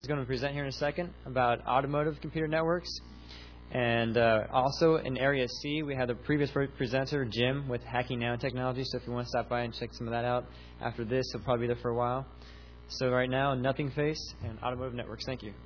is going to present here in a second about automotive computer networks. And also in Area C, we had the previous presenter, Jim, with Hacking Nanotechnology. So if you want to stop by and check some of that out after this, he'll probably be there for a while. So right now, Nothing Face and Automotive Networks. Thank you.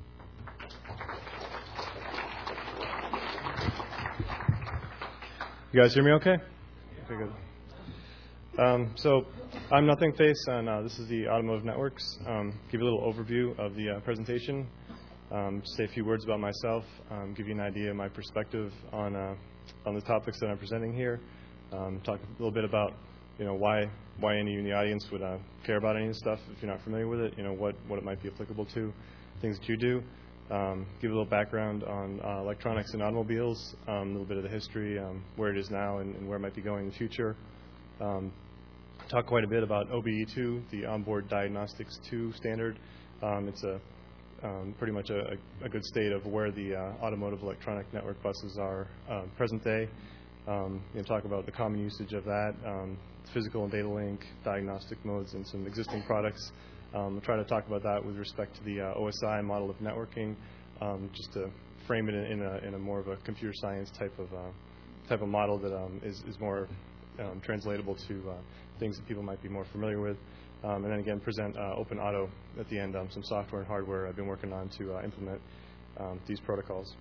You guys hear me okay? Okay, good. So I'm Nothing Face, and this is the Automotive Networks. Give you a little overview of the presentation. Say a few words about myself. Give you an idea of my perspective on the topics that I'm presenting here. Talk a little bit about why any of you in the audience would care about any of this stuff if you're not familiar with it. What it might be applicable to, things that you do. Give a little background on electronics and automobiles, a little bit of the history, where it is now and where it might be going in the future. Talk quite a bit about OBE2, the Onboard Diagnostics 2 standard. It's pretty much a good state of where the automotive electronic network buses are present day. Talk about the common usage of that, physical and data link, diagnostic modes, and some existing products. We'll try to talk about that with respect to the OSI model of networking, just to frame it in a more of a computer science type of model that is more translatable to things that people might be more familiar with. And then again, present Open Auto at the end, some software and hardware I've been working on to implement these protocols.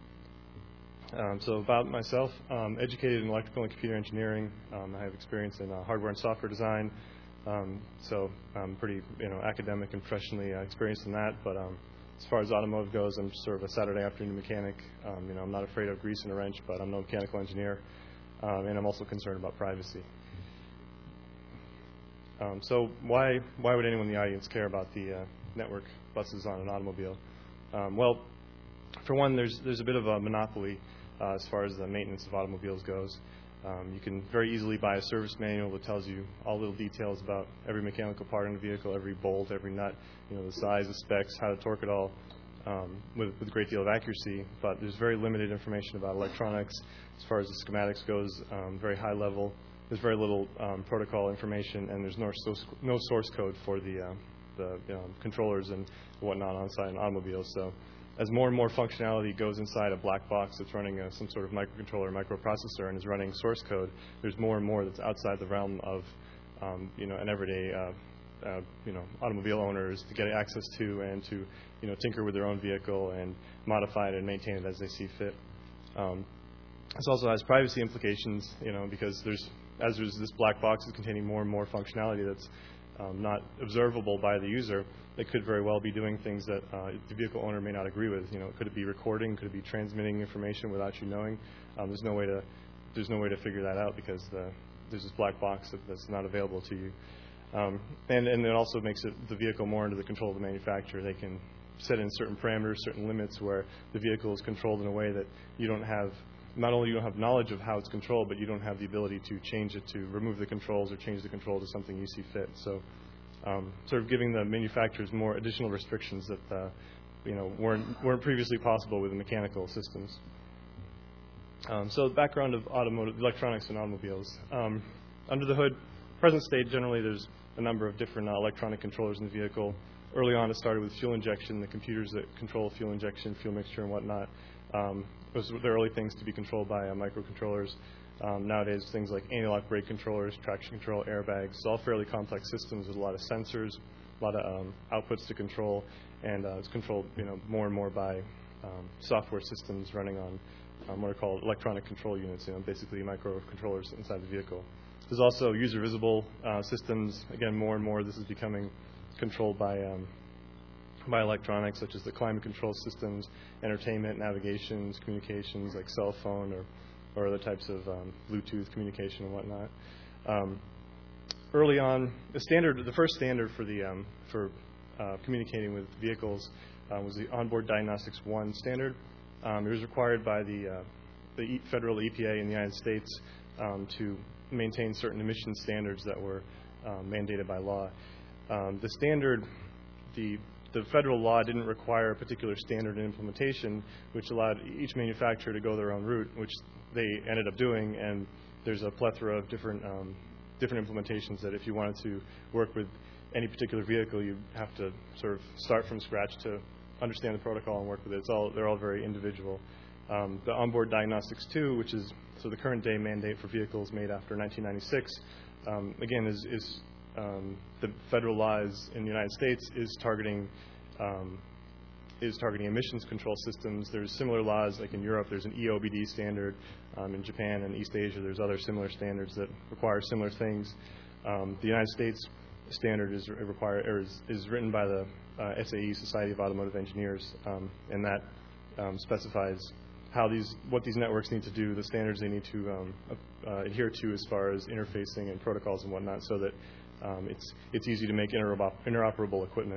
So about myself, educated in electrical and computer engineering. I have experience in hardware and software design. So I'm pretty academic and professionally experienced in that. But as far as automotive goes, I'm sort of a Saturday afternoon mechanic. I'm not afraid of grease and a wrench, but I'm no mechanical engineer. And I'm also concerned about privacy. So why would anyone in the audience care about the network buses on an automobile? Well, for one, there's a bit of a monopoly as far as the maintenance of automobiles goes. You can very easily buy a service manual that tells you all little details about every mechanical part in the vehicle, every bolt, every nut, the size, the specs, how to torque it all with a great deal of accuracy. But there's very limited information about electronics as far as the schematics goes, very high level. There's very little protocol information, and there's no source code for the controllers and whatnot on-site in automobiles. So as more and more functionality goes inside a black box that's running some sort of microcontroller or microprocessor and is running source code, there's more and more that's outside the realm of an everyday automobile owners to get access to and to tinker with their own vehicle and modify it and maintain it as they see fit. This also has privacy implications, because there's this black box is containing more and more functionality that's not observable by the user. It could very well be doing things that the vehicle owner may not agree with. Could it be recording? Could it be transmitting information without you knowing? There's no way to figure that out because there's this black box that's not available to you. And it also makes the vehicle more under the control of the manufacturer. They can set in certain parameters, certain limits where the vehicle is controlled in a way that you don't have. Not only you don't have knowledge of how it's controlled, but you don't have the ability to change it, to remove the controls or change the control to something you see fit. So sort of giving the manufacturers more additional restrictions that weren't previously possible with the mechanical systems. So the background of automotive electronics and automobiles. Under the hood, present state, generally there's a number of different electronic controllers in the vehicle. Early on it started with fuel injection, the computers that control fuel injection, fuel mixture and whatnot. Those were the early things to be controlled by microcontrollers. Nowadays, things like anti-lock brake controllers, traction control, airbags, it's all fairly complex systems with a lot of sensors, a lot of outputs to control, and it's controlled more and more by software systems running on what are called electronic control units, basically microcontrollers inside the vehicle. There's also user-visible systems. Again, more and more this is becoming controlled by electronics, such as the climate control systems, entertainment, navigations, communications like cell phone or other types of Bluetooth communication and whatnot. Early on, the first standard for communicating with vehicles was the Onboard Diagnostics 1 standard. It was required by the federal EPA in the United States to maintain certain emission standards that were mandated by law. The standard, the federal law didn't require a particular standard in implementation, which allowed each manufacturer to go their own route, which they ended up doing. And there's a plethora of different implementations that if you wanted to work with any particular vehicle, you have to sort of start from scratch to understand the protocol and work with it. They're all very individual. The onboard diagnostics 2, which is the current day mandate for vehicles made after 1996, again is the federal laws in the United States is targeting emissions control systems. There's similar laws, like in Europe, there's an EOBD standard. In Japan and East Asia, there's other similar standards that require similar things. The United States standard is written by the SAE, Society of Automotive Engineers, and that specifies what these networks need to do, the standards they need to adhere to as far as interfacing and protocols and whatnot, so that it's easy to make interoperable equipment.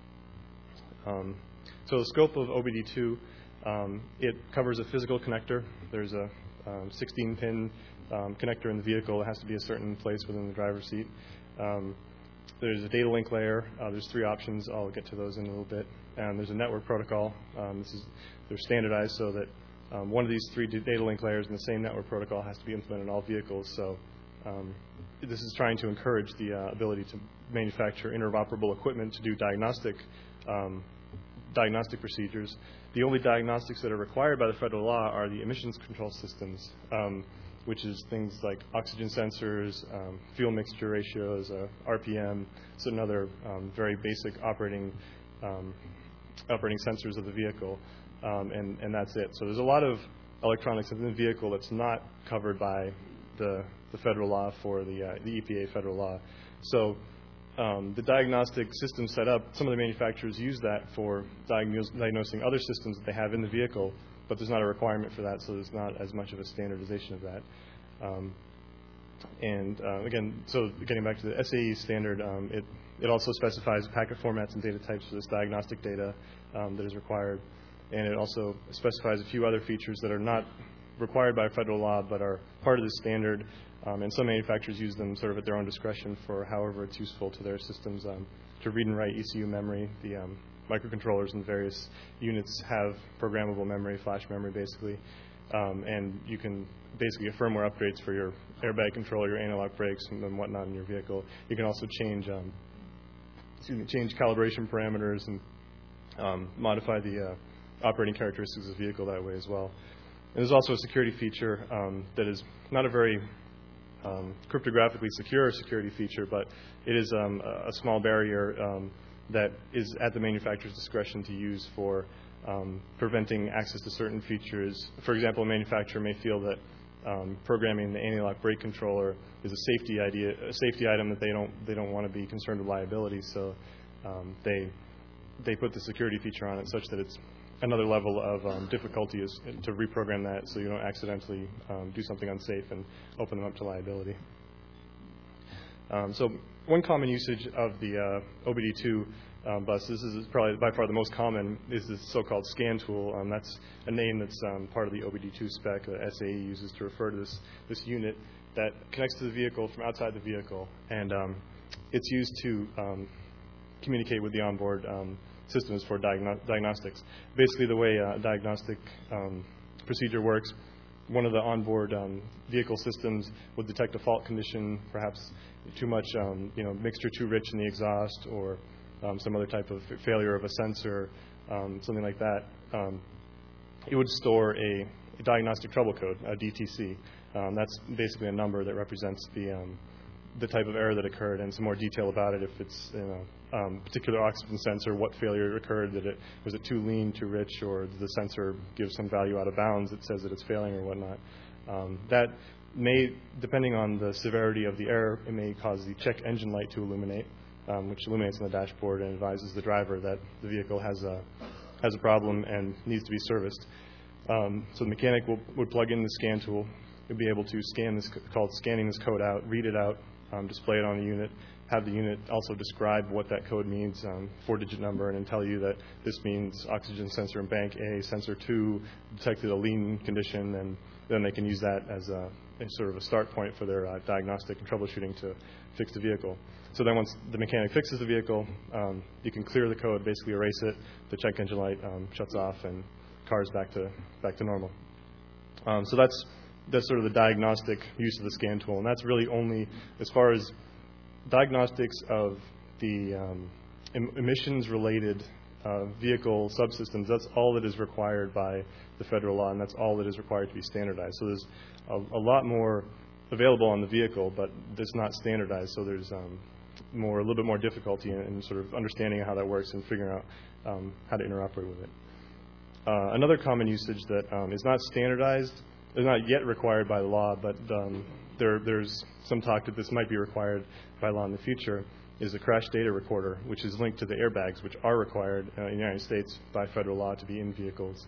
So the scope of OBD2, it covers a physical connector. There's a 16-pin connector in the vehicle. It has to be a certain place within the driver's seat. There's a data link layer. There's 3 options. I'll get to those in a little bit. And there's a network protocol. They're standardized so that one of these 3 data link layers in the same network protocol has to be implemented in all vehicles. So this is trying to encourage the ability to manufacture interoperable equipment to do diagnostic procedures. The only diagnostics that are required by the federal law are the emissions control systems, which is things like oxygen sensors, fuel mixture ratios, RPM, and other very basic operating sensors of the vehicle, and that's it. So there's a lot of electronics in the vehicle that's not covered by the federal law for the EPA federal law. So the diagnostic system set up, some of the manufacturers use that for diagnosing other systems that they have in the vehicle, but there's not a requirement for that, so there's not as much of a standardization of that. Again, so getting back to the SAE standard, it also specifies packet formats and data types for this diagnostic data that is required, and it also specifies a few other features that are not required by federal law but are part of the standard. And some manufacturers use them sort of at their own discretion for however it's useful to their systems to read and write ECU memory. The microcontrollers in various units have programmable memory, flash memory basically, and you can basically get firmware upgrades for your airbag controller, your analog brakes, and whatnot in your vehicle. You can also change calibration parameters and modify the operating characteristics of the vehicle that way as well. And there's also a security feature that is not a very cryptographically secure security feature, but it is a small barrier that is at the manufacturer's discretion to use for preventing access to certain features. For example, a manufacturer may feel that programming the anti-lock brake controller is a safety item that they don't want to be concerned with liability, so they put the security feature on it such that it's another level of difficulty is to reprogram that so you don't accidentally do something unsafe and open them up to liability. So one common usage of the OBD2 bus, this is probably by far the most common, is this so-called scan tool. That's a name that's part of the OBD2 spec that SAE uses to refer to this unit that connects to the vehicle from outside the vehicle, and it's used to communicate with the onboard systems for diagnostics. Basically, the way a diagnostic procedure works, one of the onboard vehicle systems would detect a fault condition, perhaps too much mixture too rich in the exhaust, or some other type of failure of a sensor, something like that. It would store a diagnostic trouble code, a DTC. That's basically a number that represents the type of error that occurred, and some more detail about it. If it's particular oxygen sensor, what failure occurred, was it too lean, too rich, or did the sensor give some value out of bounds that says that it's failing or whatnot. That may, depending on the severity of the error, it may cause the check engine light to illuminate, which illuminates on the dashboard and advises the driver that the vehicle has a problem and needs to be serviced. So the mechanic would plug in the scan tool. You'll be able to scanning this code out, read it out, display it on the unit, have the unit also describe what that code means, 4-digit number, and then tell you that this means oxygen sensor in bank A, sensor 2 detected a lean condition, and then they can use that as a sort of a start point for their diagnostic and troubleshooting to fix the vehicle. So then once the mechanic fixes the vehicle, you can clear the code, basically erase it, the check engine light shuts off, and car's back to normal. So that's sort of the diagnostic use of the scan tool, and that's really only as far as diagnostics of emissions-related vehicle subsystems, that's all that is required by the federal law, and that's all that is required to be standardized. So there's a lot more available on the vehicle, but it's not standardized, so there's a little bit more difficulty in sort of understanding how that works and figuring out how to interoperate with it. Another common usage that is not standardized, is not yet required by the law, but there's some talk that this might be required by law in the future, is a crash data recorder, which is linked to the airbags, which are required in the United States by federal law to be in vehicles.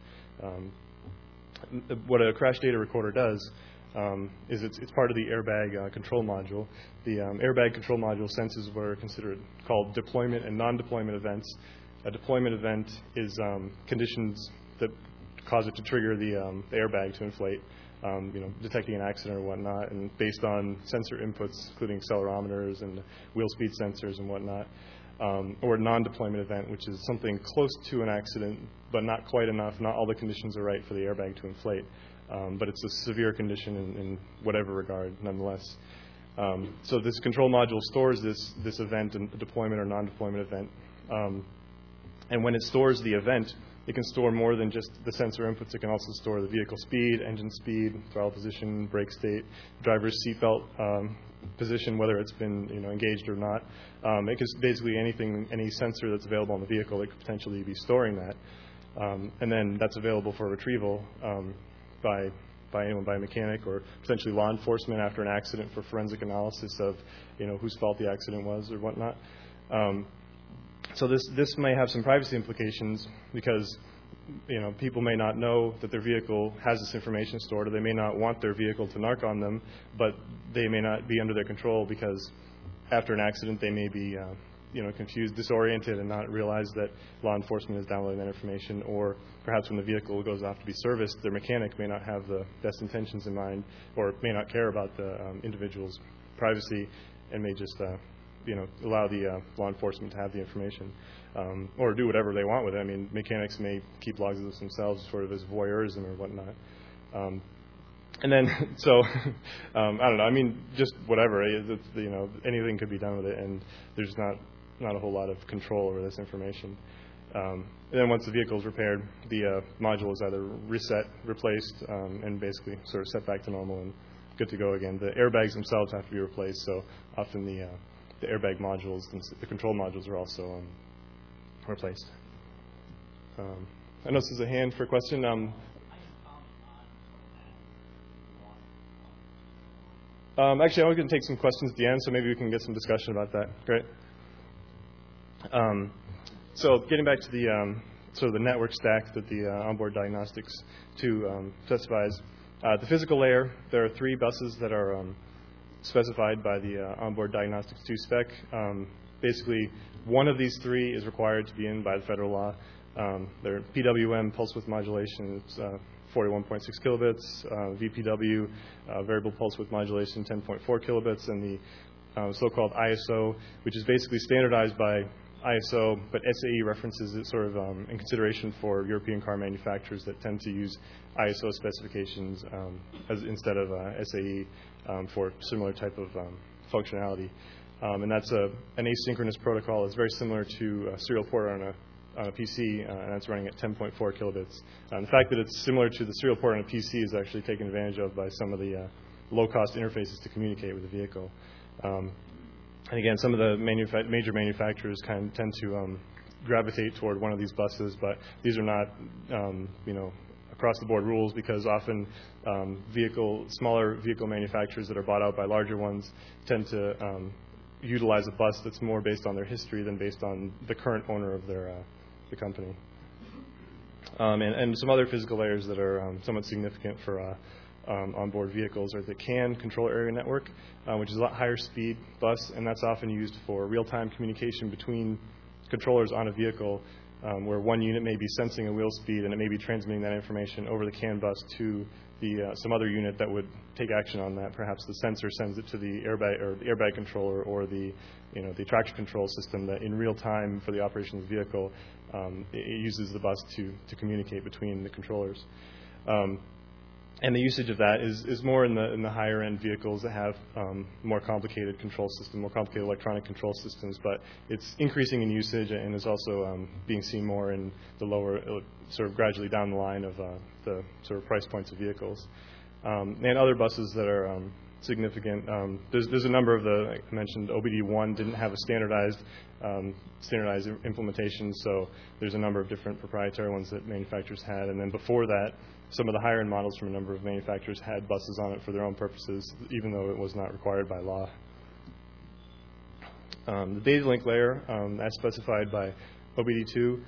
What a crash data recorder does is it's part of the airbag control module. The airbag control module senses what are called deployment and non-deployment events. A deployment event is conditions that cause it to trigger the airbag to inflate, detecting an accident or whatnot, and based on sensor inputs, including accelerometers and wheel speed sensors and whatnot. Or a non-deployment event, which is something close to an accident, but not quite enough. Not all the conditions are right for the airbag to inflate, but it's a severe condition in whatever regard, nonetheless. So this control module stores this event, a deployment or non-deployment event. And when it stores the event, it can store more than just the sensor inputs. It can also store the vehicle speed, engine speed, throttle position, brake state, driver's seatbelt position, whether it's been engaged or not. It can basically any sensor that's available on the vehicle, it could potentially be storing that. And then that's available for retrieval by anyone, by a mechanic or potentially law enforcement after an accident for forensic analysis of whose fault the accident was or whatnot. So this may have some privacy implications because people may not know that their vehicle has this information stored, or they may not want their vehicle to narc on them, but they may not be under their control because after an accident they may be confused, disoriented, and not realize that law enforcement is downloading that information, or perhaps when the vehicle goes off to be serviced, their mechanic may not have the best intentions in mind, or may not care about the individual's privacy, and may just allow the law enforcement to have the information, or do whatever they want with it. I mean, mechanics may keep logs of this themselves, sort of as voyeurism or whatnot. And then, so I don't know. I mean, just whatever. Anything could be done with it, and there's not a whole lot of control over this information. And then once the vehicle is repaired, the module is either replaced, and basically sort of set back to normal and good to go again. The airbags themselves have to be replaced, so often the airbag modules, the control modules, are also replaced. I notice there's a hand for a question. Actually, I'm going to take some questions at the end, so maybe we can get some discussion about that. Great. So getting back to the sort of the network stack that the onboard diagnostics 2 specifies, the physical layer, there are 3 buses that are specified by the onboard diagnostics 2 spec. Basically, one of these 3 is required to be in by the federal law. They're PWM pulse width modulation. It's 41.6 kilobits, VPW, variable pulse width modulation, 10.4 kilobits, and the so-called ISO, which is basically standardized by ISO, but SAE references it sort of in consideration for European car manufacturers that tend to use ISO specifications instead of SAE for similar type of functionality. And that's an asynchronous protocol. It's very similar to a serial port on a PC, and it's running at 10.4 kilobits. The fact that it's similar to the serial port on a PC is actually taken advantage of by some of the low-cost interfaces to communicate with the vehicle. And again, some of the major manufacturers kind of tend to gravitate toward one of these buses, but these are not, across-the-board rules, because often smaller vehicle manufacturers that are bought out by larger ones tend to utilize a bus that's more based on their history than based on the current owner of the company. And some other physical layers that are somewhat significant for onboard vehicles are the CAN control area network, which is a lot higher speed bus, and that's often used for real-time communication between controllers on a vehicle, where one unit may be sensing a wheel speed and it may be transmitting that information over the CAN bus to some other unit that would take action on that. Perhaps the sensor sends it to the airbag controller or the traction control system that in real time for the operation of the vehicle, it uses the bus to communicate between the controllers. And the usage of that is more in the higher end vehicles that have more complicated control systems, more complicated electronic control systems. But it's increasing in usage and is also being seen more in the lower, sort of gradually down the line of the sort of price points of vehicles. And other buses that are significant. There's a number of like I mentioned, OBD1 didn't have a standardized implementation, so there's a number of different proprietary ones that manufacturers had. And then before that, some of the higher-end models from a number of manufacturers had buses on it for their own purposes, even though it was not required by law. The data link layer, as specified by OBD2,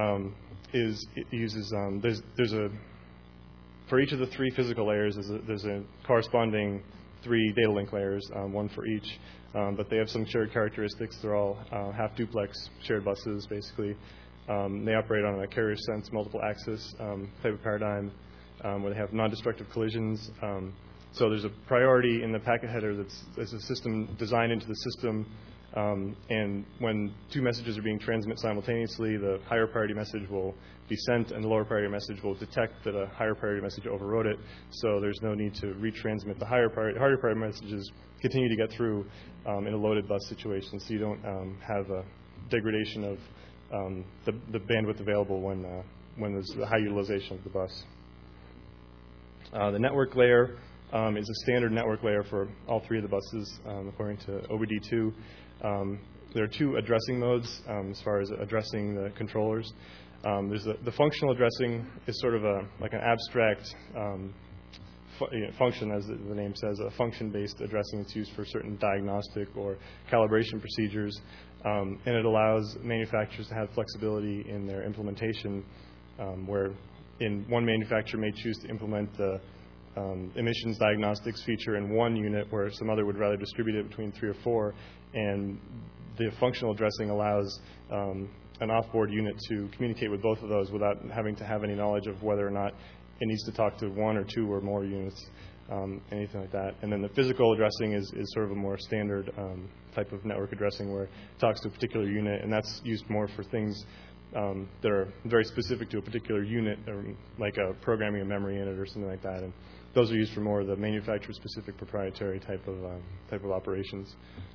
for each of the 3 physical layers, there's a corresponding 3 data link layers, one for each, but they have some shared characteristics. They're all half duplex shared buses, basically. They operate on a carrier sense multiple axis type of paradigm where they have non-destructive collisions. So there's a priority in the packet header that's a system designed into the system, and when 2 messages are being transmitted simultaneously, the higher priority message will be sent and the lower priority message will detect that a higher priority message overrode it, so there's no need to retransmit the higher priority messages continue to get through in a loaded bus situation, so you don't have a degradation of the bandwidth available when there's the high utilization of the bus. The network layer is a standard network layer for all 3 of the buses, according to OBD2. There are 2 addressing modes as far as addressing the controllers. There's the functional addressing is sort of like an abstract function, as the name says, a function-based addressing that's used for certain diagnostic or calibration procedures, and it allows manufacturers to have flexibility in their implementation, where one manufacturer may choose to implement the emissions diagnostics feature in one unit, where some other would rather distribute it between 3 or 4, and the functional addressing allows an off-board unit to communicate with both of those without having to have any knowledge of whether or not it needs to talk to 1 or 2 or more units, anything like that. And then the physical addressing is sort of a more standard type of network addressing where it talks to a particular unit, and that's used more for things that are very specific to a particular unit, or like programming a memory in it or something like that. And those are used for more of the manufacturer-specific proprietary type of operations.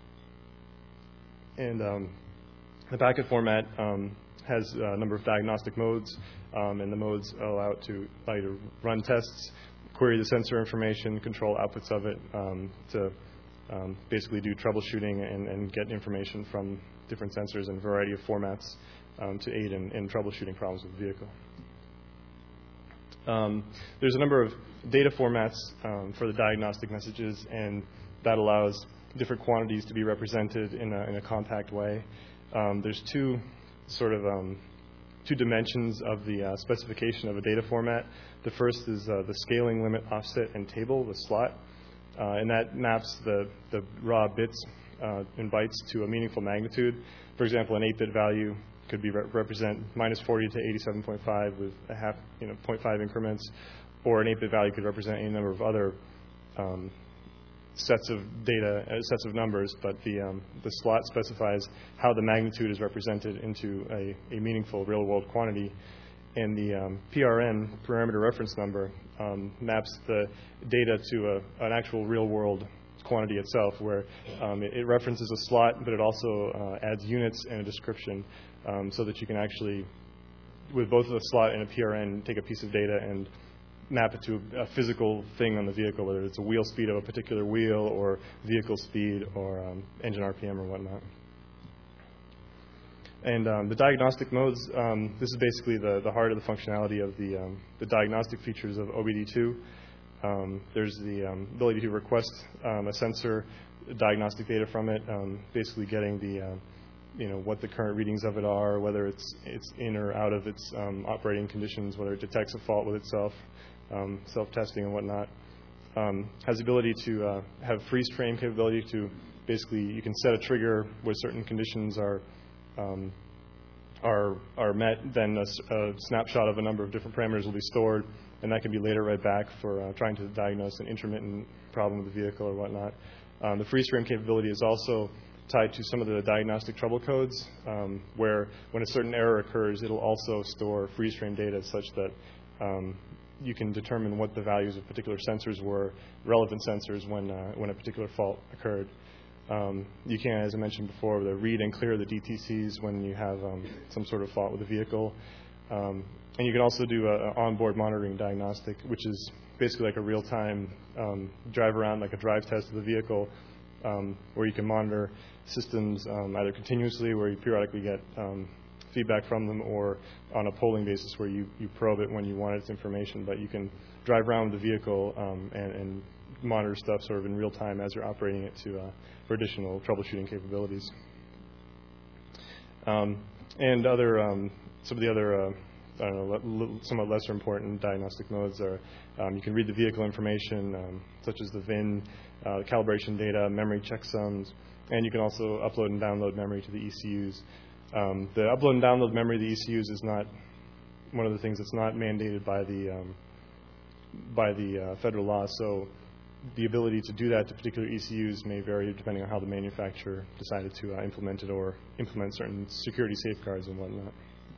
And the packet format has a number of diagnostic modes, and the modes allow you to run tests, query the sensor information, control outputs of it, to basically do troubleshooting and get information from different sensors in a variety of formats to aid in troubleshooting problems with the vehicle. There's a number of data formats for the diagnostic messages, and that allows different quantities to be represented in a compact way. There's 2 dimensions of the specification of a data format. The first is the scaling limit offset and table, the slot, and that maps the raw bits in bytes to a meaningful magnitude. For example, an 8-bit value could be represent -40 to 87.5 with a half, 0.5 increments, or an 8-bit value could represent any number of other sets of data, sets of numbers, but the slot specifies how the magnitude is represented into a meaningful real-world quantity. And the PRN, parameter reference number, maps the data to an actual real-world quantity itself, where it references a slot, but it also adds units and a description, so that you can actually, with both a slot and a PRN, take a piece of data and map it to a physical thing on the vehicle, whether it's a wheel speed of a particular wheel or vehicle speed or engine RPM or whatnot. And the diagnostic modes, this is basically the heart of the functionality of the diagnostic features of OBD2. There's the ability to request a sensor diagnostic data from it, basically getting the what the current readings of it are, whether it's in or out of its operating conditions, whether it detects a fault with itself, self-testing and whatnot. Has the ability to have freeze frame capability to basically, you can set a trigger where certain conditions are met, then a snapshot of a number of different parameters will be stored, and that can be later read back for trying to diagnose an intermittent problem with the vehicle or whatnot. The freeze frame capability is also tied to some of the diagnostic trouble codes, where when a certain error occurs, it'll also store freeze frame data such that you can determine what the values of particular sensors were, relevant sensors, when a particular fault occurred. You can, as I mentioned before, read and clear the DTCs when you have some sort of fault with the vehicle. And you can also do an onboard monitoring diagnostic, which is basically like a real-time drive around, like a drive test of the vehicle, where you can monitor systems either continuously, where you periodically get feedback from them, or on a polling basis where you probe it when you want its information. But you can drive around with the vehicle and monitor stuff sort of in real time as you're operating it for additional troubleshooting capabilities. And some of the other somewhat lesser important diagnostic modes are you can read the vehicle information, such as the VIN, calibration data, memory checksums, and you can also upload and download memory to the ECUs. The upload and download memory to the ECUs is not one of the things that's not mandated by the federal law. So the ability to do that to particular ECUs may vary depending on how the manufacturer decided to implement it or implement certain security safeguards and whatnot.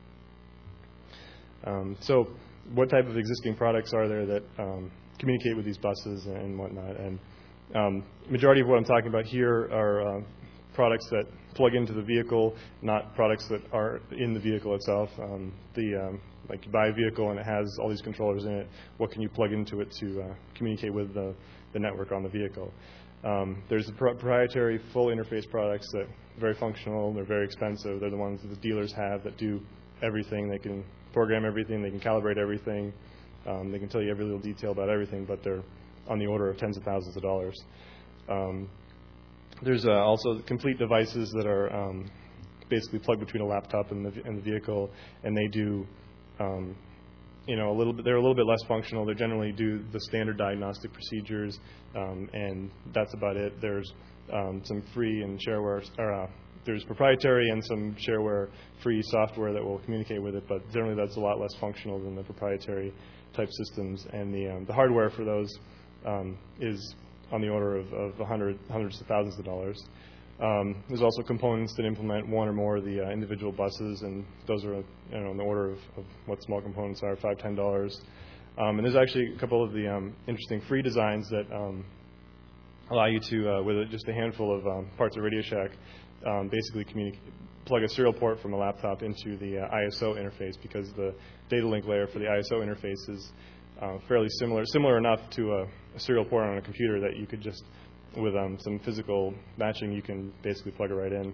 So what type of existing products are there that communicate with these buses and whatnot? And majority of what I'm talking about here are products that plug into the vehicle, not products that are in the vehicle itself. Like you buy a vehicle and it has all these controllers in it. What can you plug into it to communicate with the network on the vehicle? There's the proprietary full interface products that are very functional. They're very expensive. They're the ones that the dealers have that do everything. They can program everything. They can calibrate everything. They can tell you every little detail about everything, but they're on the order of tens of thousands of dollars. There's also complete devices that are basically plugged between a laptop and the vehicle, and they do, they're a little bit less functional. They generally do the standard diagnostic procedures, and that's about it. There's some free and shareware, there's proprietary and some shareware-free software that will communicate with it, but generally that's a lot less functional than the proprietary type systems. And the hardware for those is on the order of hundreds of thousands of dollars. There's also components that implement one or more of the individual buses, and those are in the order of what small components are, $5, $10. And there's actually a couple of the interesting free designs that allow you to, with just a handful of parts of Radio Shack, basically plug a serial port from a laptop into the ISO interface, because the data link layer for the ISO interface is fairly similar enough to a serial port on a computer that you could just, with some physical matching, you can basically plug it right in.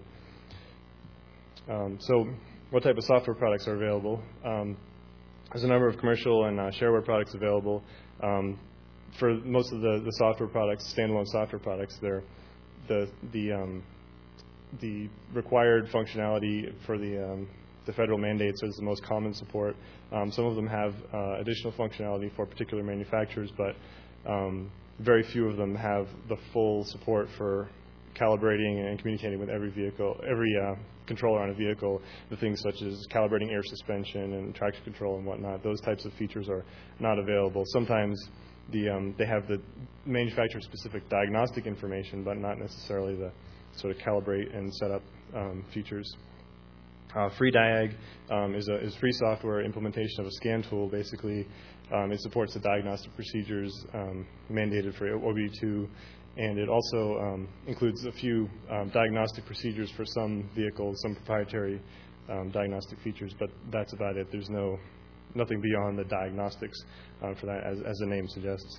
So what type of software products are available? There's a number of commercial and shareware products available. For most of the software products, standalone software products, they're the required functionality for the federal mandates is the most common support. Some of them have additional functionality for particular manufacturers, but very few of them have the full support for calibrating and communicating with every vehicle, every controller on a vehicle, the things such as calibrating air suspension and traction control and whatnot. Those types of features are not available. Sometimes they have the manufacturer-specific diagnostic information, but not necessarily the sort of calibrate and set up features. FreeDiag is free software implementation of a scan tool. Basically, it supports the diagnostic procedures mandated for OBD2, and it also includes a few diagnostic procedures for some vehicles, some proprietary diagnostic features, but that's about it. There's nothing beyond the diagnostics for that, as the name suggests.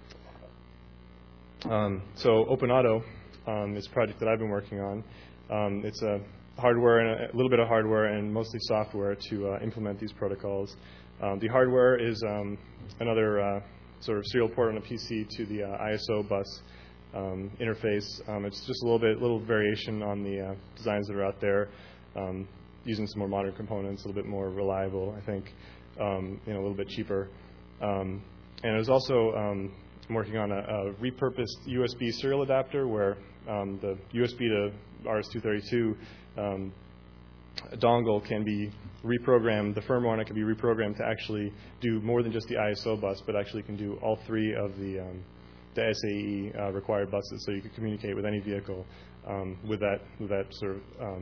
So OpenAuto is a project that I've been working on. It's a little bit of hardware and mostly software to implement these protocols. The hardware is another sort of serial port on a PC to the ISO bus interface. It's just a little variation on the designs that are out there, using some more modern components, a little bit more reliable, I think, a little bit cheaper. And I was also working on a repurposed USB serial adapter where the USB to RS-232 dongle can be reprogrammed. The firmware on it can be reprogrammed to actually do more than just the ISO bus, but actually can do all three of the SAE required buses. So you can communicate with any vehicle with that sort of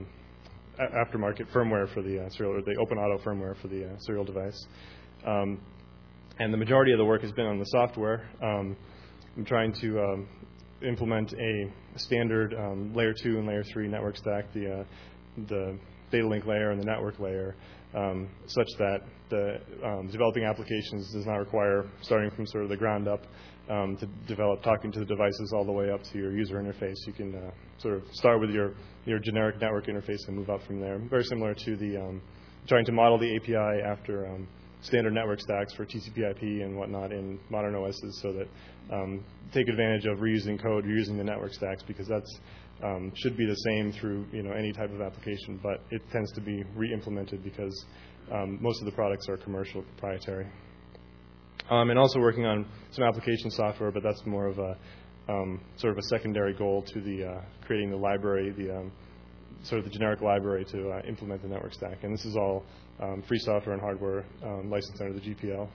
aftermarket firmware for the serial, or the OpenAuto firmware for the serial device. And the majority of the work has been on the software. I'm trying to implement a standard layer 2 and layer 3 network stack, the data link layer and the network layer, such that the developing applications does not require starting from sort of the ground up to develop talking to the devices all the way up to your user interface. You can sort of start with your generic network interface and move up from there. Very similar to the trying to model the API after standard network stacks for TCP/IP and whatnot in modern OSs, so that take advantage of reusing code, reusing the network stacks, because that's should be the same through any type of application, but it tends to be re-implemented because most of the products are commercial, proprietary. And also working on some application software, but that's more of a sort of a secondary goal to the creating the library, the sort of the generic library to implement the network stack. And this is all free software and hardware licensed under the GPL.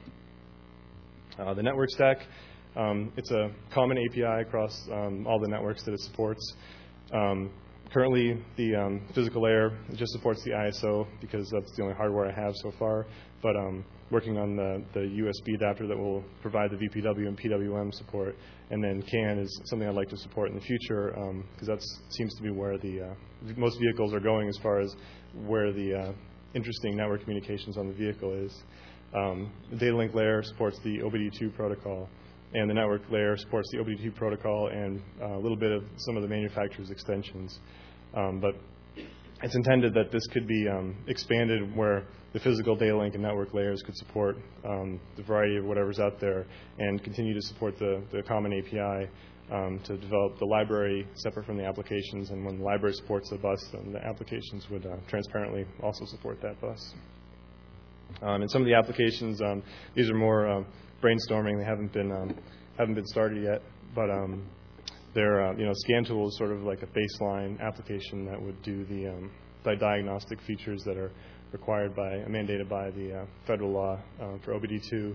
The network stack, it's a common API across all the networks that it supports. Currently, the physical layer just supports the ISO because that's the only hardware I have so far. But working on the USB adapter that will provide the VPW and PWM support, and then CAN is something I'd like to support in the future because that seems to be where the most vehicles are going as far as where the interesting network communications on the vehicle is. The data link layer supports the OBD2 protocol, and the network layer supports the OBD2 protocol and a little bit of some of the manufacturer's extensions. But it's intended that this could be expanded where the physical data link and network layers could support the variety of whatever's out there and continue to support the common API to develop the library separate from the applications. And when the library supports the bus, then the applications would transparently also support that bus. And some of the applications, these are more brainstorming. They haven't been started yet, but they're ScanTool is sort of like a baseline application that would do the diagnostic features that are required mandated by the federal law for OBD2.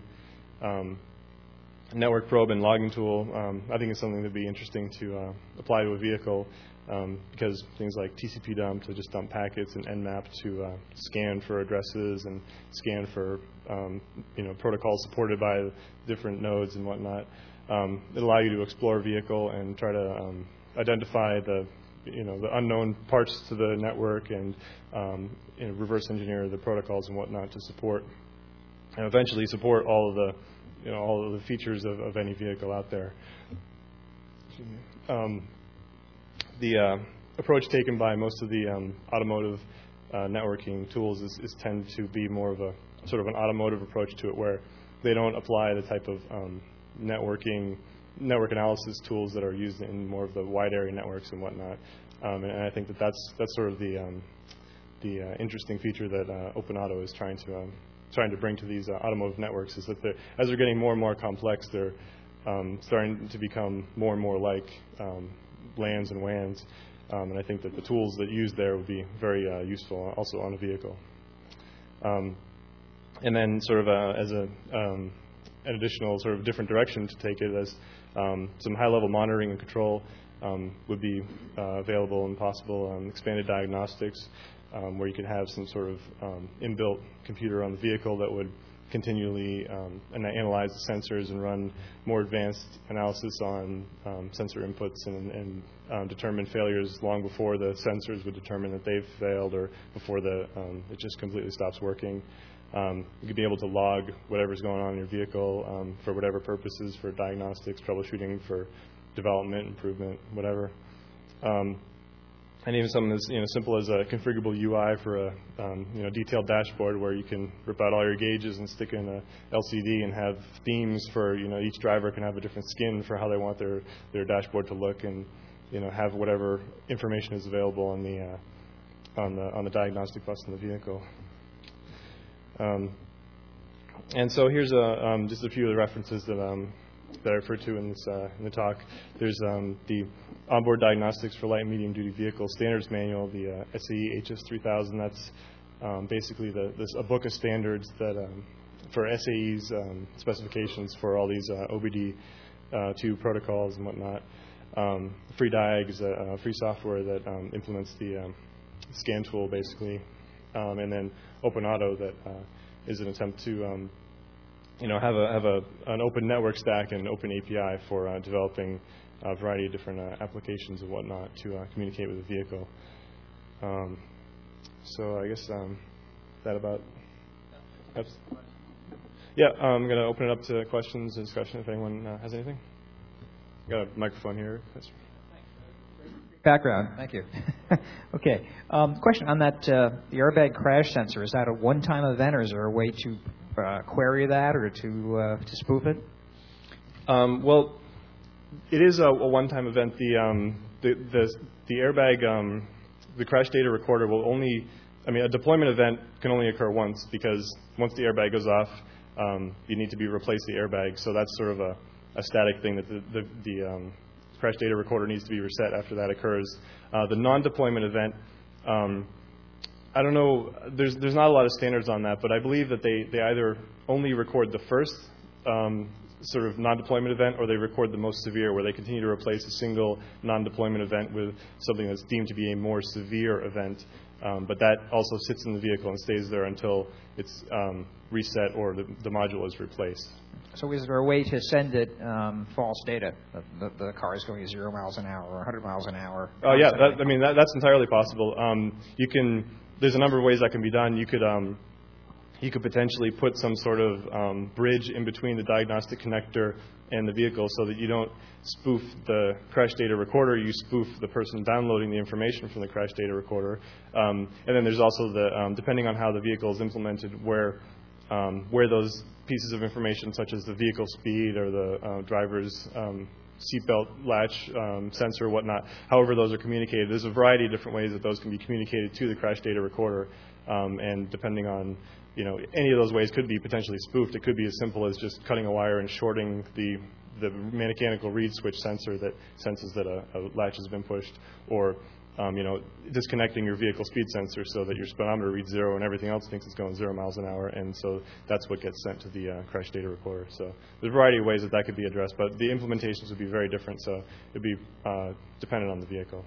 Network probe and logging tool, I think is something that would be interesting to apply to a vehicle because things like TCP dump to just dump packets and Nmap to scan for addresses and scan for protocols supported by different nodes and whatnot. It allows you to explore a vehicle and try to identify the unknown parts to the network and reverse engineer the protocols and whatnot to support and eventually support all of the features of any vehicle out there. The approach taken by most of the automotive networking tools is tend to be more of a sort of an automotive approach to it, where they don't apply the type of network analysis tools that are used in more of the wide area networks and whatnot. And I think that's sort of the interesting feature that OpenAuto is trying to bring to these automotive networks, is that as they're getting more and more complex, they're starting to become more and more like LANs and WANs. And I think that the tools that use there would be very useful also on a vehicle. And then sort of as an additional sort of different direction to take it, as some high-level monitoring and control would be available and possible. Expanded diagnostics, where you could have some sort of inbuilt computer on the vehicle that would continually analyze the sensors and run more advanced analysis on sensor inputs and determine failures long before the sensors would determine that they've failed or before it just completely stops working. You could be able to log whatever's going on in your vehicle for whatever purposes, for diagnostics, troubleshooting, for development, improvement, whatever. And even something as simple as a configurable UI for a detailed dashboard, where you can rip out all your gauges and stick in a LCD and have themes for each driver can have a different skin for how they want their dashboard to look, and have whatever information is available on the diagnostic bus in the vehicle. And so here's just a few of the references that I referred to in the talk. There's the Onboard Diagnostics for Light and Medium Duty Vehicle Standards Manual, the SAE HS3000. That's basically a book of standards that for SAE's specifications for all these OBD2 protocols and whatnot. FreeDiag is a free software that implements the ScanTool basically, and then OpenAuto that is an attempt to have an open network stack and open API for developing a variety of different applications and whatnot to communicate with the vehicle. So I guess that about. Yeah, I'm going to open it up to questions and discussion if anyone has anything. Got a microphone here. Background. Thank you. Okay. Question on that, the airbag crash sensor. Is that a one-time event, or is there a way to query that or to spoof it? Well, it is a one-time event. The airbag, the crash data recorder will only, a deployment event can only occur once, because once the airbag goes off, you need to replace the airbag. So that's sort of a static thing that the crash data recorder needs to be reset after that occurs. The non-deployment event, I don't know, there's not a lot of standards on that, but I believe that they either only record the first sort of non-deployment event, or they record the most severe, where they continue to replace a single non-deployment event with something that's deemed to be a more severe event. But that also sits in the vehicle and stays there until it's reset or the module is replaced. So is there a way to send it false data? The car is going 0 miles an hour or 100 miles an hour? Oh, yeah. That's entirely possible. There's a number of ways that can be done. You could potentially put some sort of bridge in between the diagnostic connector and the vehicle, so that you don't spoof the crash data recorder, you spoof the person downloading the information from the crash data recorder. And then there's also depending on how the vehicle is implemented, where those pieces of information, such as the vehicle speed or the driver's seatbelt latch sensor or whatnot, however those are communicated. There's a variety of different ways that those can be communicated to the crash data recorder, and depending on any of those ways could be potentially spoofed. It could be as simple as just cutting a wire and shorting the mechanical reed switch sensor that senses that a latch has been pushed, or disconnecting your vehicle speed sensor so that your speedometer reads 0 and everything else thinks it's going 0 miles an hour, and so that's what gets sent to the crash data recorder. So there's a variety of ways that could be addressed, but the implementations would be very different, so it would be dependent on the vehicle.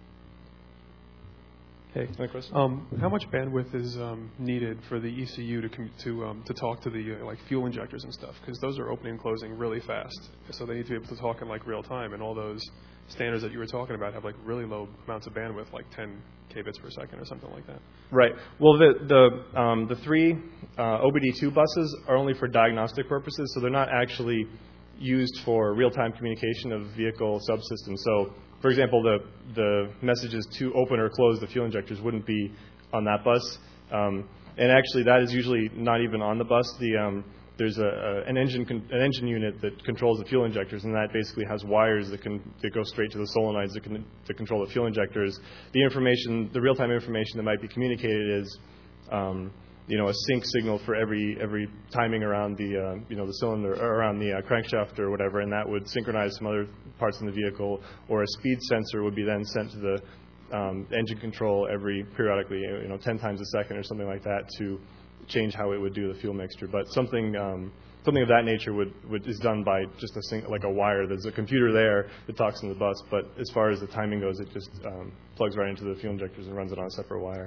Hey, how much bandwidth is needed for the ECU to talk to the fuel injectors and stuff? Because those are opening and closing really fast, so they need to be able to talk in real time. And all those standards that you were talking about have really low amounts of bandwidth, like 10 kbits per second or something like that. Right. Well, the three OBD2 buses are only for diagnostic purposes, so they're not actually used for real-time communication of vehicle subsystems. So, for example, the messages to open or close the fuel injectors wouldn't be on that bus. And actually, that is usually not even on the bus. There's an engine unit that controls the fuel injectors, and that basically has wires that go straight to the solenoids that control the fuel injectors. The real-time information that might be communicated is a sync signal for every timing around the cylinder or around the crankshaft or whatever, and that would synchronize some other parts in the vehicle. Or a speed sensor would be then sent to the engine control periodically, 10 times a second or something like that, to change how it would do the fuel mixture. But something of that nature is done by just a wire. There's a computer there that talks in the bus, but as far as the timing goes, it just plugs right into the fuel injectors and runs it on a separate wire.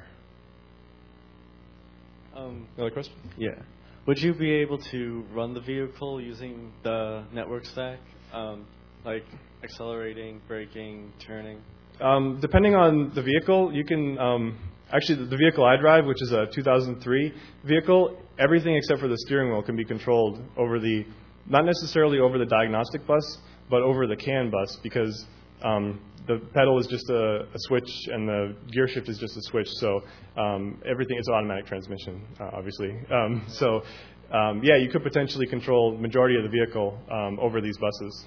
Another question? Yeah. Would you be able to run the vehicle using the network stack, like accelerating, braking, turning? Depending on the vehicle, you can actually the vehicle I drive, which is a 2003 vehicle, everything except for the steering wheel can be controlled over not necessarily over the diagnostic bus, but over the CAN bus, because the pedal is just a switch and the gear shift is just a switch. So everything, it's automatic transmission, obviously. You could potentially control the majority of the vehicle over these buses.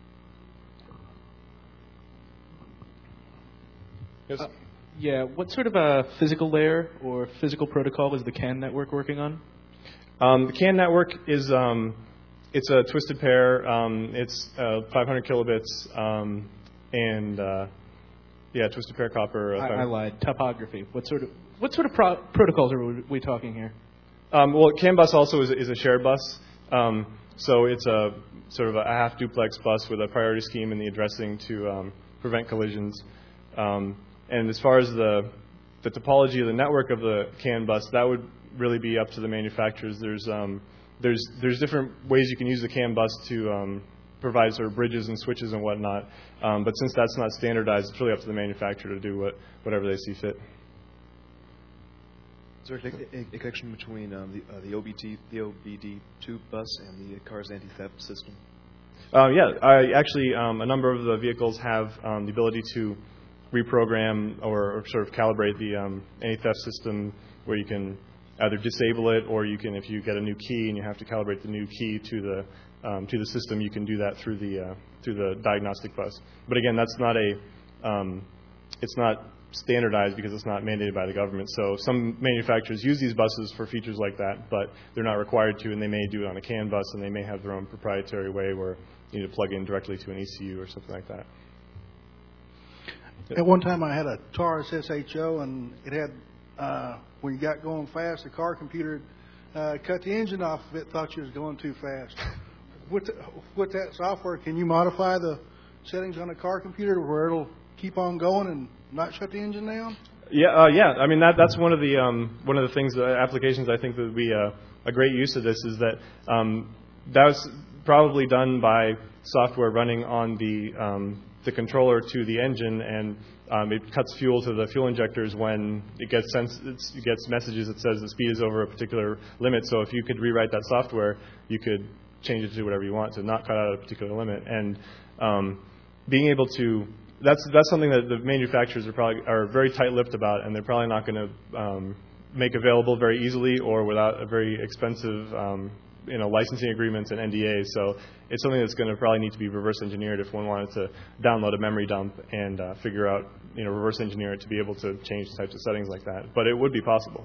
Yes? What sort of a physical layer or physical protocol is the CAN network working on? The CAN network is it's a twisted pair. It's 500 kilobits. Twisted pair copper. I lied. Topography. What sort of protocols are we talking here? CAN bus also is a shared bus. So it's a sort of a half duplex bus with a priority scheme and the addressing to prevent collisions. And as far as the topology of the network of the CAN bus, that would really be up to the manufacturers. There's there's different ways you can use the CAN bus to provide sort of bridges and switches and whatnot. But since that's not standardized, it's really up to the manufacturer to do whatever they see fit. Is there a connection between the OBD2 bus and the car's anti-theft system? Actually, a number of the vehicles have the ability to reprogram or sort of calibrate the anti-theft system, where you can either disable it, or you can, if you get a new key and you have to calibrate the new key to the system, you can do that through the diagnostic bus. But again, that's not it's not standardized because it's not mandated by the government. So some manufacturers use these buses for features like that, but they're not required to, and they may do it on a CAN bus, and they may have their own proprietary way where you need to plug in directly to an ECU or something like that. At one time, I had a Taurus SHO, and it had, when you got going fast, the car computer cut the engine off of it, thought you was going too fast. With that software, can you modify the settings on the car computer where it'll keep on going and not shut the engine down? Yeah. I mean, that's one of the things, applications I think that would be a great use of this is that that was probably done by software running on the controller to the engine, and it cuts fuel to the fuel injectors when it gets messages that says the speed is over a particular limit. So if you could rewrite that software, you could change it to whatever you want to not cut out a particular limit. And being able to that's something that the manufacturers are very tight-lipped about, and they're probably not going to make available very easily or without a very expensive licensing agreements and NDAs. So it's something that's going to probably need to be reverse engineered if one wanted to download a memory dump and figure out, reverse engineer it to be able to change types of settings like that. But it would be possible.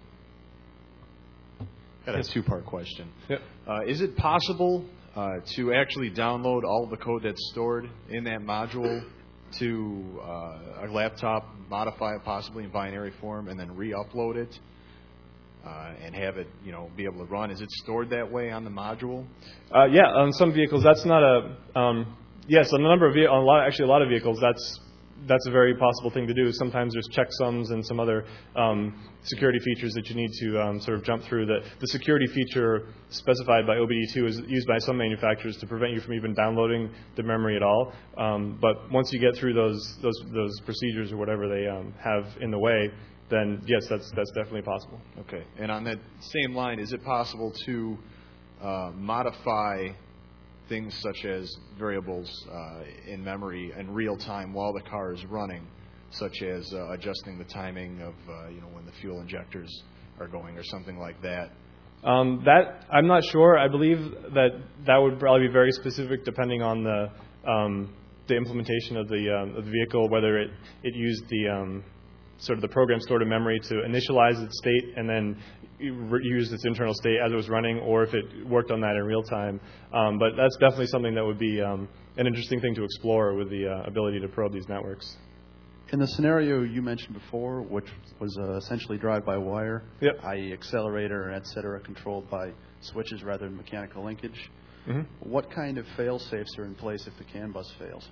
Got a two-part question. Yep. Is it possible to actually download all of the code that's stored in that module to a laptop, modify it possibly in binary form, and then re-upload it and have it, be able to run? Is it stored that way on the module? Yeah, on some vehicles, that's not a. Yes, on a number of a lot of vehicles, that's a very possible thing to do. Sometimes there's checksums and some other security features that you need to sort of jump through. The security feature specified by OBD2 is used by some manufacturers to prevent you from even downloading the memory at all. But once you get through those procedures or whatever they have in the way, then yes, that's definitely possible. Okay. And on that same line, is it possible to modify things such as variables in memory in real time while the car is running, such as adjusting the timing of when the fuel injectors are going or something like that? That I'm not sure. I believe that would probably be very specific depending on the implementation of the vehicle, whether it used the sort of the program stored in memory to initialize its state and then use its internal state as it was running, or if it worked on that in real time. But that's definitely something that would be an interesting thing to explore with the ability to probe these networks. In the scenario you mentioned before, which was essentially drive-by-wire, yep, i.e. accelerator, et cetera, controlled by switches rather than mechanical linkage, what kind of fail-safes are in place if the CAN bus fails?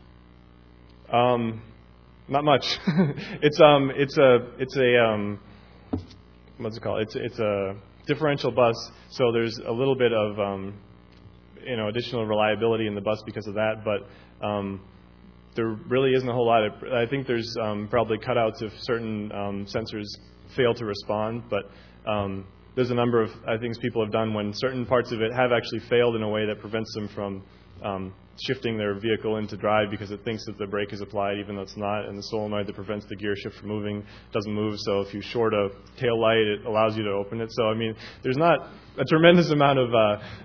Not much. It's a what's it called? It's a differential bus, so there's a little bit of additional reliability in the bus because of that, but there really isn't a whole lot of. I think there's probably cutouts if certain sensors fail to respond, but there's a number of things people have done when certain parts of it have actually failed in a way that prevents them from shifting their vehicle into drive because it thinks that the brake is applied even though it's not, and the solenoid that prevents the gear shift from moving doesn't move. So if you short a tail light, it allows you to open it. So I mean, there's not a tremendous amount of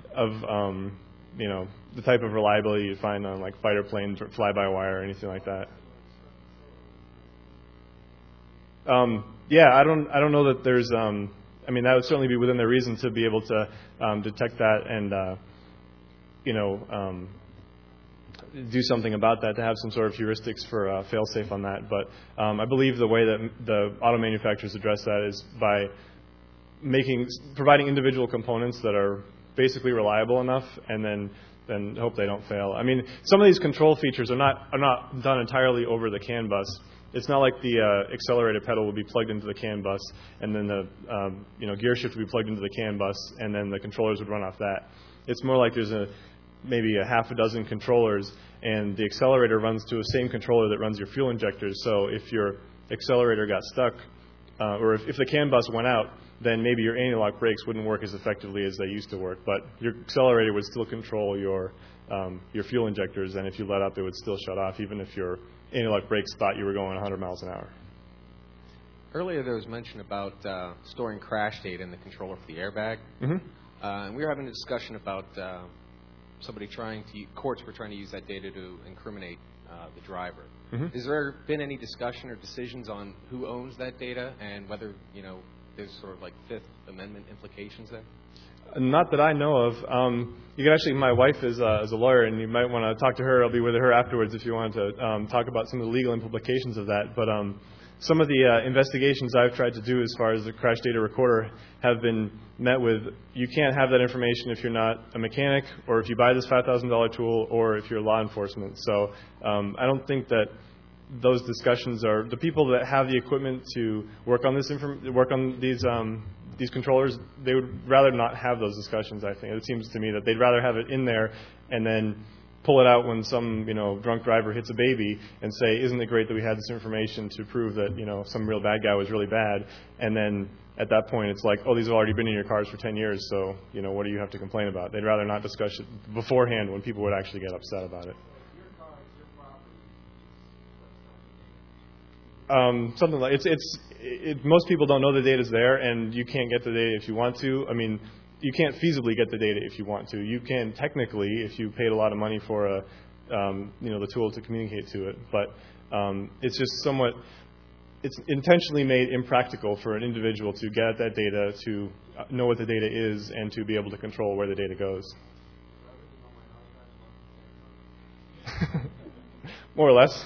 the type of reliability you find on like fighter planes or fly-by-wire or anything like that. I don't know that there's. I mean, that would certainly be within their reason to be able to detect that and do something about that, to have some sort of heuristics for fail-safe on that. But I believe the way that the auto manufacturers address that is by providing individual components that are basically reliable enough, and then hope they don't fail. I mean, some of these control features are not done entirely over the CAN bus. it's not like the accelerator pedal will be plugged into the CAN bus, and then the gear shift would be plugged into the CAN bus, and then the controllers would run off that. It's more like there's maybe a half a dozen controllers, and the accelerator runs to a same controller that runs your fuel injectors. So if your accelerator got stuck, or if the CAN bus went out, then maybe your anti-lock brakes wouldn't work as effectively as they used to work. But your accelerator would still control your fuel injectors, and if you let up, it would still shut off, even if your anti-lock brakes thought you were going 100 miles an hour. Earlier there was mention about storing crash data in the controller for the airbag. Mm-hmm. And we were having a discussion about courts were trying to use that data to incriminate the driver. Mm-hmm. Has there been any discussion or decisions on who owns that data and whether, there's sort of like Fifth Amendment implications there? Not that I know of. You can actually, my wife is a lawyer, and you might want to talk to her. I'll be with her afterwards if you want to talk about some of the legal implications of that. But some of the investigations I've tried to do as far as the crash data recorder have been met with, you can't have that information if you're not a mechanic, or if you buy this $5,000 tool, or if you're law enforcement. So I don't think that those discussions are the people that have the equipment to work on these controllers. They would rather not have those discussions. I think it seems to me that they'd rather have it in there and then pull it out when some drunk driver hits a baby and say, "Isn't it great that we had this information to prove that some real bad guy was really bad?" And then at that point, it's like, "Oh, these have already been in your cars for 10 years, so what do you have to complain about?" They'd rather not discuss it beforehand when people would actually get upset about it. Something like most people don't know the data's there, and you can't get the data if you want to. I mean, you can't feasibly get the data if you want to. You can technically if you paid a lot of money for the tool to communicate to it, but it's just it's intentionally made impractical for an individual to get at that data, to know what the data is, and to be able to control where the data goes. More or less.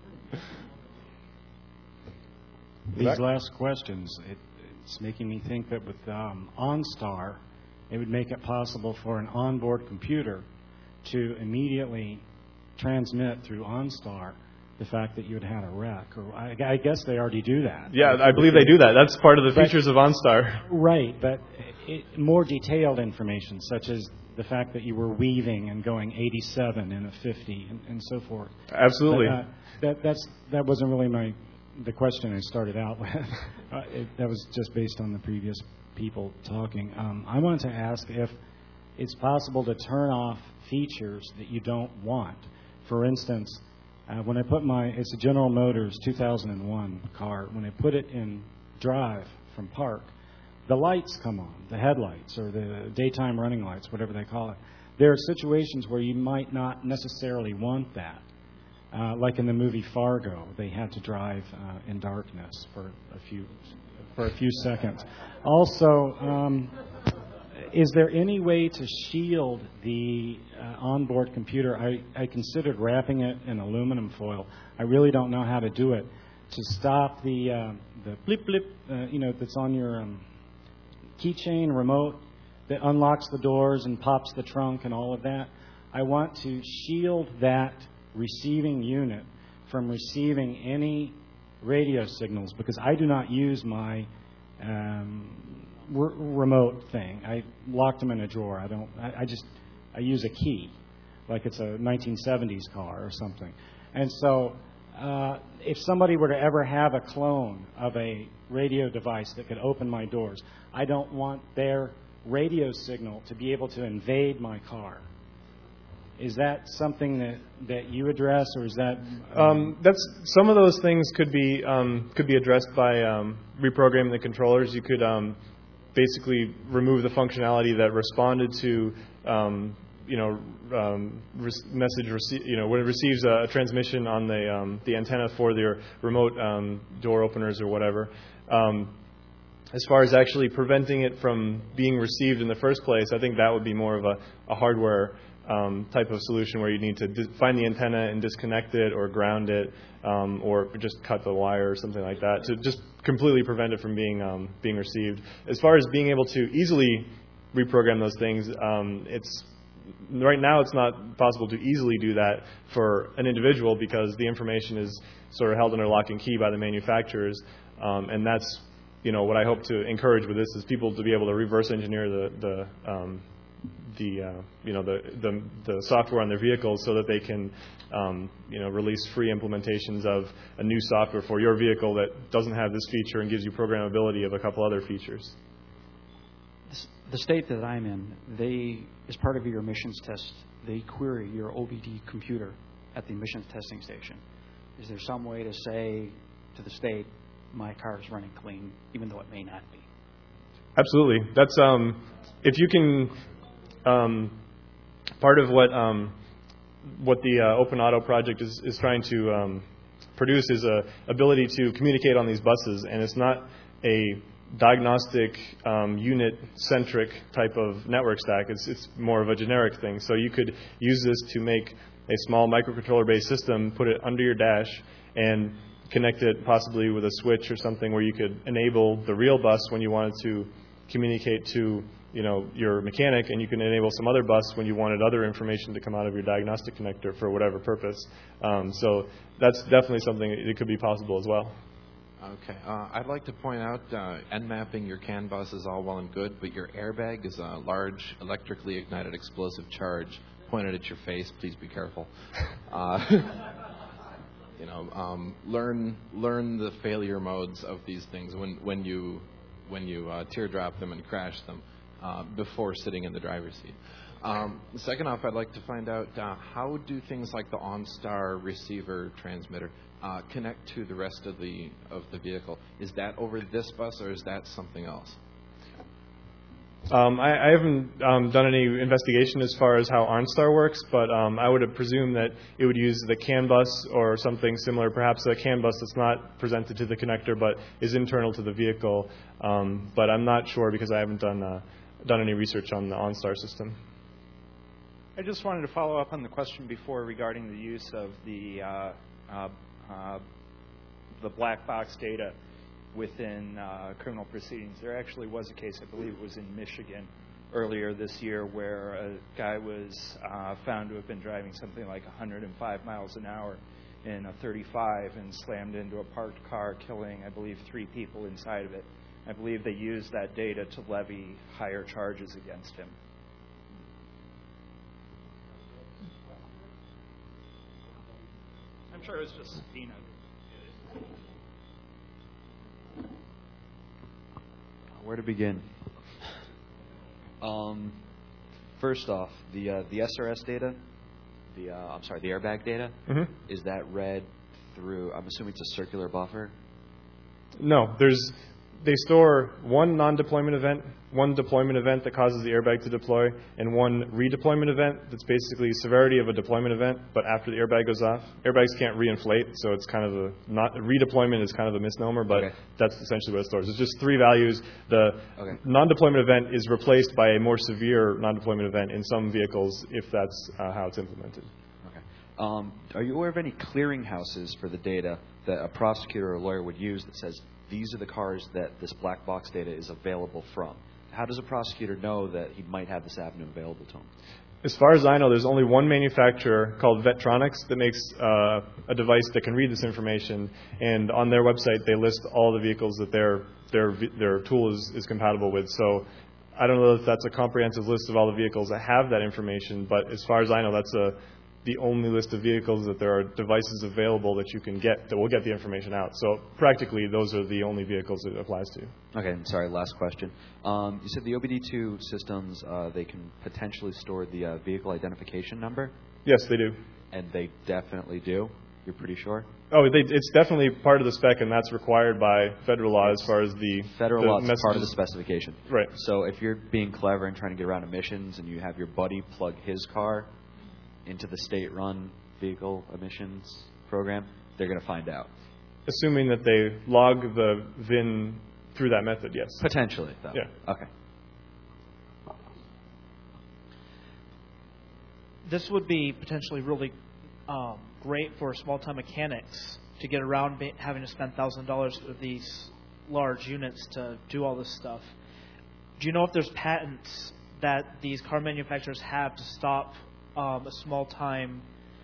These last questions, it's making me think that with OnStar, it would make it possible for an onboard computer to immediately transmit through OnStar the fact that you had a wreck. Or I guess they already do that. Yeah, I believe they do that. That's part of the features of OnStar. Right, but more detailed information, such as the fact that you were weaving and going 87 in a 50 and so forth. Absolutely. But, that wasn't really the question I started out with. That was just based on the previous people talking. I wanted to ask if it's possible to turn off features that you don't want. For instance, when I put it's a General Motors 2001 car. When I put it in drive from park, the lights come on, the headlights or the daytime running lights, whatever they call it. There are situations where you might not necessarily want that. Like in the movie Fargo, they had to drive in darkness for a few seconds. Also, is there any way to shield the onboard computer? I considered wrapping it in aluminum foil. I really don't know how to do it to stop the blip blip, that's on your keychain remote that unlocks the doors and pops the trunk and all of that. I want to shield that receiving unit from receiving any radio signals because I do not use my remote thing. I locked them in a drawer. I use a key, like it's a 1970s car or something. And so if somebody were to ever have a clone of a radio device that could open my doors, I don't want their radio signal to be able to invade my car. Is that something that you address, or is that? That's some of those things could be addressed by reprogramming the controllers. You could basically remove the functionality that responded to when it receives a transmission on the antenna for their remote door openers or whatever. As far as actually preventing it from being received in the first place, I think that would be more of a hardware type of solution where you need to find the antenna and disconnect it or ground it or just cut the wire or something like that to just completely prevent it from being received. As far as being able to easily reprogram those things, it's right now it's not possible to easily do that for an individual because the information is sort of held under lock and key by the manufacturers, and that's what I hope to encourage with this is people to be able to reverse engineer the software on their vehicles so that they can release free implementations of a new software for your vehicle that doesn't have this feature and gives you programmability of a couple other features. The state that I'm in, as part of your emissions test, they query your OBD computer at the emissions testing station. Is there some way to say to the state, my car is running clean, even though it may not be? Absolutely. That's if you can. Part of what the Open Auto project is trying to produce is a ability to communicate on these buses, and it's not a diagnostic unit-centric type of network stack. It's more of a generic thing. So you could use this to make a small microcontroller-based system, put it under your dash, and connect it possibly with a switch or something where you could enable the real bus when you wanted to communicate to your mechanic, and you can enable some other bus when you wanted other information to come out of your diagnostic connector for whatever purpose. So that's definitely something that could be possible as well. Okay. I'd like to point out Nmapping your CAN bus is all well and good, but your airbag is a large electrically ignited explosive charge pointed at your face. Please be careful. Learn the failure modes of these things when you teardrop them and crash them before sitting in the driver's seat. Second off, I'd like to find out how do things like the OnStar receiver transmitter connect to the rest of the vehicle? Is that over this bus or is that something else? I haven't done any investigation as far as how OnStar works, but I would presume that it would use the CAN bus or something similar, perhaps a CAN bus that's not presented to the connector but is internal to the vehicle. But I'm not sure because I haven't done any research on the OnStar system. I just wanted to follow up on the question before regarding the use of the black box data within criminal proceedings. There actually was a case, I believe it was in Michigan earlier this year, where a guy was found to have been driving something like 105 miles an hour in a 35 and slammed into a parked car, killing, I believe, 3 people inside of it. I believe they used that data to levy higher charges against him. I'm sure it was just subpoenaed. Where to begin? First off, the SRS data, the airbag data, is that read through? I'm assuming it's a circular buffer. No, they store one non-deployment event, one deployment event that causes the airbag to deploy, and one redeployment event that's basically severity of a deployment event, but after the airbag goes off. Airbags can't reinflate, so it's kind of redeployment is kind of a misnomer, but that's essentially what it stores. It's just 3 values. The non-deployment event is replaced by a more severe non-deployment event in some vehicles if that's how it's implemented. Okay. Are you aware of any clearinghouses for the data that a prosecutor or a lawyer would use that says, these are the cars that this black box data is available from? How does a prosecutor know that he might have this avenue available to him? As far as I know, there's only one manufacturer called Vettronics that makes a device that can read this information, and on their website they list all the vehicles that their tool is compatible with. So I don't know if that's a comprehensive list of all the vehicles that have that information, but as far as I know, that's the only list of vehicles that there are devices available that you can get that will get the information out. So practically, those are the only vehicles that it applies to. Okay, sorry, last question. You said the OBD2 systems, they can potentially store the vehicle identification number? Yes, they do. And they definitely do? You're pretty sure? Oh, it's definitely part of the spec, and that's required by federal law as far as the federal law is part of the specification. Right. So if you're being clever and trying to get around emissions and you have your buddy plug his car into the state-run vehicle emissions program, they're going to find out. Assuming that they log the VIN through that method, yes. Potentially, though. Yeah. Okay. This would be potentially really great for small-time mechanics to get around having to spend $1,000 for these large units to do all this stuff. Do you know if there's patents that these car manufacturers have to stop a small-time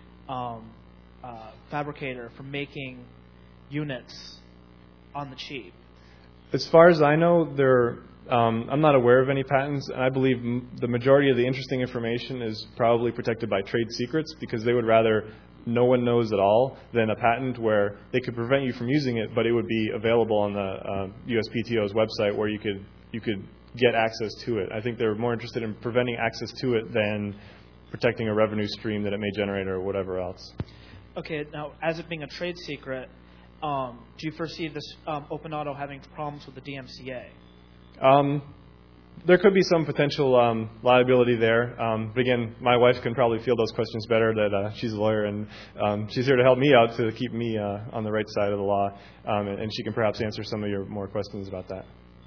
fabricator from making units on the cheap? As far as I know, I'm not aware of any patents, and I believe the majority of the interesting information is probably protected by trade secrets, because they would rather no one knows at all than a patent where they could prevent you from using it, but it would be available on the USPTO's website where you could get access to it. I think they're more interested in preventing access to it than protecting a revenue stream that it may generate or whatever else. Okay, now as it being a trade secret, do you foresee this Open Auto having problems with the DMCA? There could be some potential liability there. But again, my wife can probably field those questions better. That she's a lawyer, and she's here to help me out to keep me on the right side of the law. And she can perhaps answer some of your more questions about that.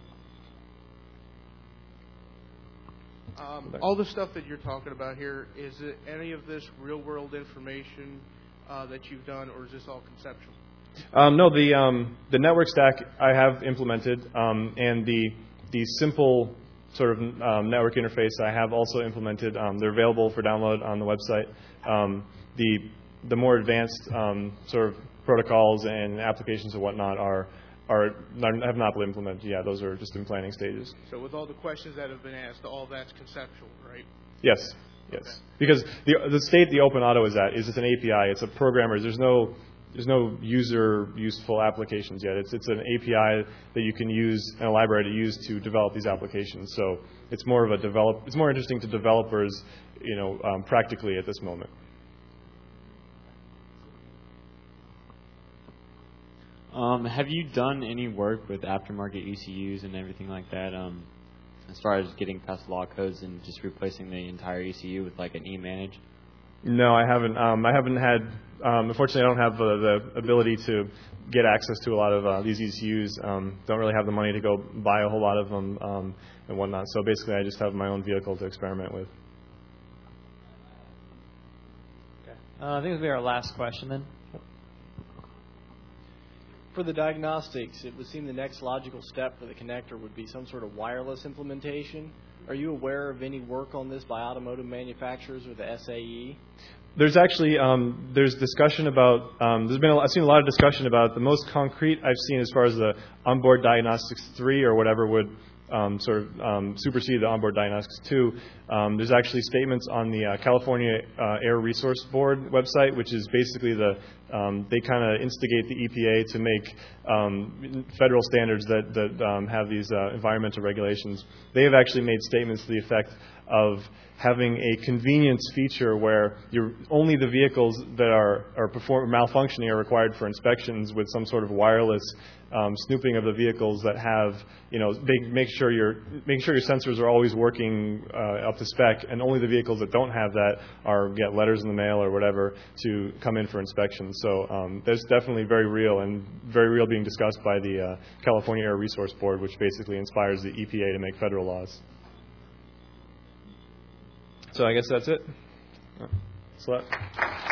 All the stuff that you're talking about here, is it any of this real-world information that you've done, or is this all conceptual? No, the network stack I have implemented, and the simple sort of network interface I have also implemented. They're available for download on the website. The more advanced sort of protocols and applications and whatnot have not been implemented. Yeah, those are just in planning stages. So with all the questions that have been asked, all that's conceptual, right? Yes. Yes. Okay. Because the state the Open Auto is at is it's an API. It's a programmer. There's no user useful applications yet. It's an API that you can use and a library to use to develop these applications. So it's more of it's more interesting to developers, practically at this moment. Have you done any work with aftermarket ECUs and everything like that, as far as getting past law codes and just replacing the entire ECU with like an eManage? No, I haven't. I haven't had. Unfortunately, I don't have the ability to get access to a lot of these ECUs. Don't really have the money to go buy a whole lot of them and whatnot. So basically, I just have my own vehicle to experiment with. Okay. I think this will be our last question then. For the diagnostics, it would seem the next logical step for the connector would be some sort of wireless implementation. Are you aware of any work on this by automotive manufacturers or the SAE? There's actually there's discussion about I've seen a lot of discussion about the most concrete I've seen as far as the onboard diagnostics 3 or whatever would supersede the onboard diagnostics 2. There's actually statements on the California Air Resource Board website, which is basically they kind of instigate the EPA to make federal standards that have these environmental regulations. They have actually made statements to the effect of having a convenience feature where only the vehicles that are malfunctioning are required for inspections with some sort of wireless snooping of the vehicles that have, make sure your sensors are always working up to spec, and only the vehicles that don't have that get letters in the mail or whatever to come in for inspection. So that's definitely very real being discussed by the California Air Resource Board, which basically inspires the EPA to make federal laws. So I guess that's it.